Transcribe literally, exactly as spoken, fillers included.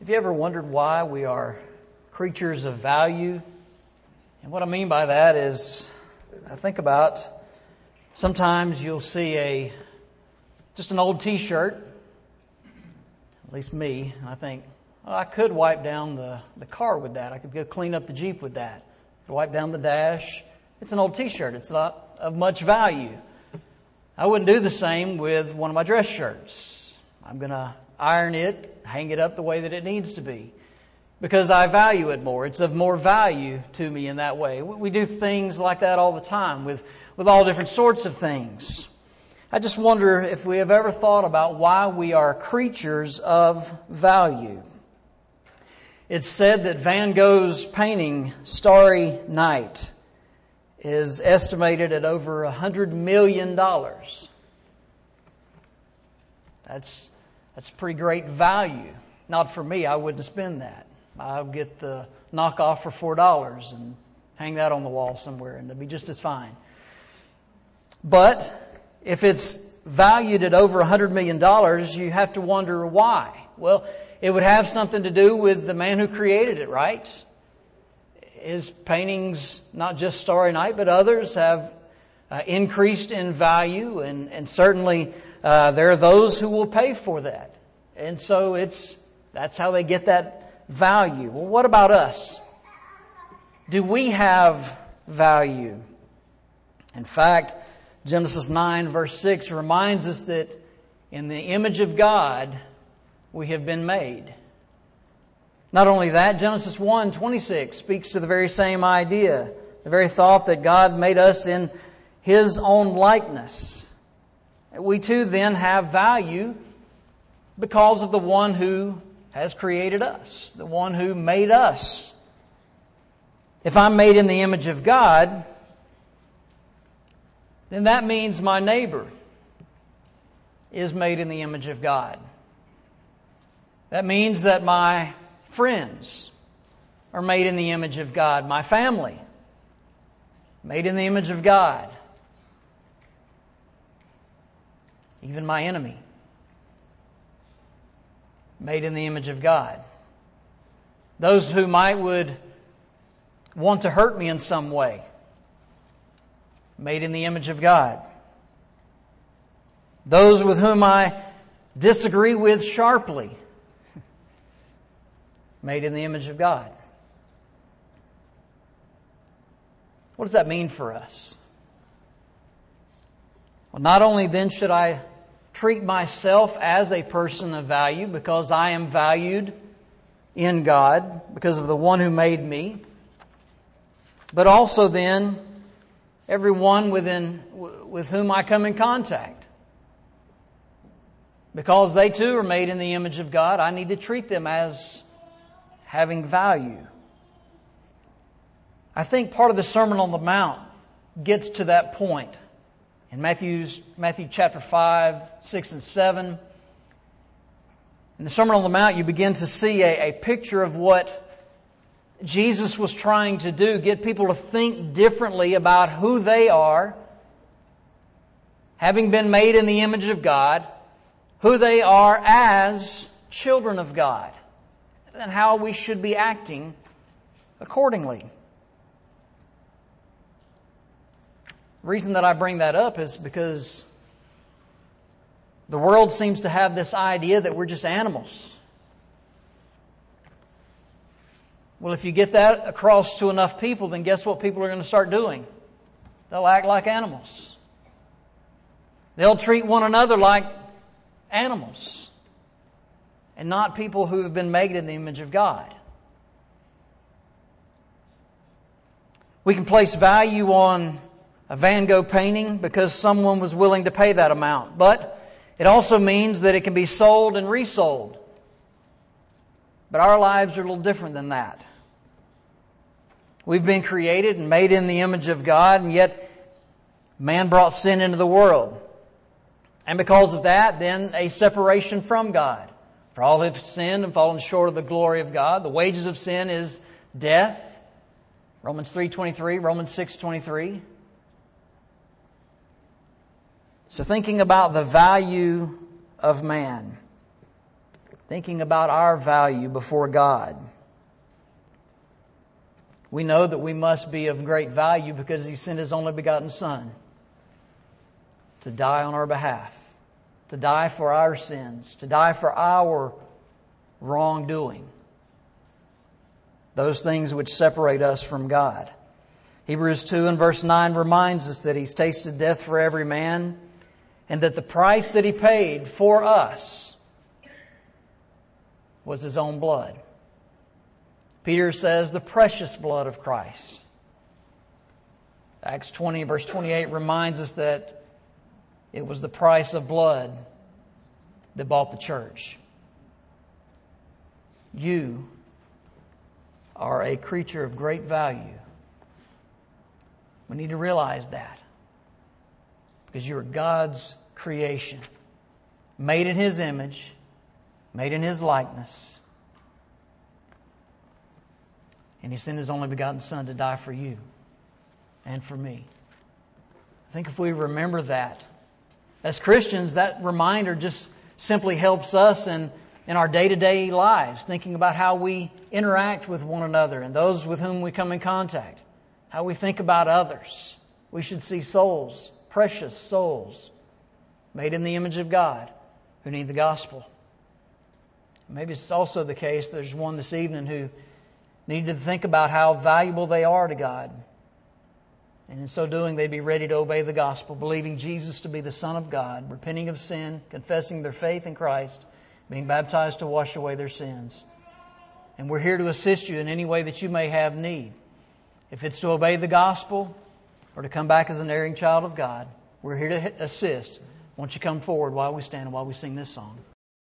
Have you ever wondered why we are creatures of value? And what I mean by that is, I think about sometimes you'll see a just an old T-shirt, at least me, and I think, oh, I could wipe down the, the car with that. I could go clean up the Jeep with that. I could wipe down the dash. It's an old T-shirt. It's not of much value. I wouldn't do the same with one of my dress shirts. I'm going to iron it, hang it up the way that it needs to be, because I value it more. It's of more value to me in that way. We do things like that all the time with, with all different sorts of things. I just wonder if we have ever thought about why we are creatures of value. It's said that Van Gogh's painting, Starry Night, is estimated at over one hundred million dollars. That's That's pretty great value. Not for me, I wouldn't spend that. I'll get the knockoff for four dollars and hang that on the wall somewhere, and it'll be just as fine. But if it's valued at over one hundred million dollars, you have to wonder why. Well, it would have something to do with the man who created it, right? His paintings, not just Starry Night, but others have uh, increased in value, and, and certainly uh, there are those who will pay for that. And so it's that's how they get that value. Well, what about us? Do we have value? In fact, Genesis nine verse six reminds us that in the image of God we have been made. Not only that, Genesis one twenty-six speaks to the very same idea, the very thought that God made us in His own likeness. We too then have value because of the one who has created us, the one who made us. If I'm made in the image of God, then that means my neighbor is made in the image of God. That means that my friends are made in the image of God. My family, made in the image of God. Even my enemy, made in the image of God. Those who might would want to hurt me in some way, made in the image of God. Those with whom I disagree with sharply, made in the image of God. What does that mean for us? Well, not only then should I treat myself as a person of value because I am valued in God because of the one who made me, but also then everyone within with whom I come in contact. Because they too are made in the image of God, I need to treat them as having value. I think part of the Sermon on the Mount gets to that point. In Matthew's, Matthew chapter five, six, and seven, in the Sermon on the Mount, you begin to see a, a picture of what Jesus was trying to do, get people to think differently about who they are, having been made in the image of God, who they are as children of God, and how we should be acting accordingly. The reason that I bring that up is because the world seems to have this idea that we're just animals. Well, if you get that across to enough people, then guess what people are going to start doing? They'll act like animals. They'll treat one another like animals and not people who have been made in the image of God. We can place value on a Van Gogh painting because someone was willing to pay that amount. But it also means that it can be sold and resold. But our lives are a little different than that. We've been created and made in the image of God, and yet man brought sin into the world. And because of that, then a separation from God. For all have sinned and fallen short of the glory of God. The wages of sin is death. Romans three twenty-three, Romans six twenty-three. So thinking about the value of man, thinking about our value before God. We know that we must be of great value because He sent His only begotten Son to die on our behalf, to die for our sins, to die for our wrongdoing, those things which separate us from God. Hebrews two and verse nine reminds us that He's tasted death for every man, and that the price that He paid for us was His own blood. Peter says the precious blood of Christ. Acts twenty verse twenty-eight reminds us that it was the price of blood that bought the church. You are a creature of great value. We need to realize that. Because you are God's creation. Made in His image. Made in His likeness. And He sent His only begotten Son to die for you and for me. I think if we remember that, as Christians, that reminder just simply helps us in, in our day-to-day lives, thinking about how we interact with one another and those with whom we come in contact, how we think about others. We should see souls, precious souls, made in the image of God, who need the gospel. Maybe it's also the case there's one this evening who need to think about how valuable they are to God. And in so doing, they'd be ready to obey the gospel, believing Jesus to be the Son of God, repenting of sin, confessing their faith in Christ, being baptized to wash away their sins. And we're here to assist you in any way that you may have need. If it's to obey the gospel or to come back as an erring child of God, we're here to assist. Won't you come forward while we stand and while we sing this song?